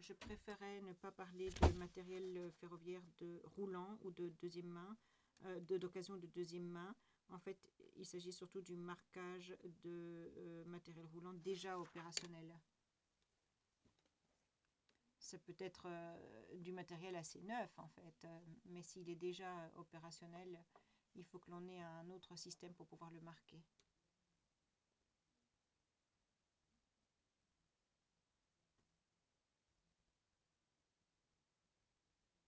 je préférais ne pas parler de matériel ferroviaire roulant ou de deuxième main, d'occasion de deuxième main. En fait, il s'agit surtout du marquage de matériel roulant déjà opérationnel. Ça peut être du matériel assez neuf en fait, mais s'il est déjà opérationnel, il faut que l'on ait un autre système pour pouvoir le marquer.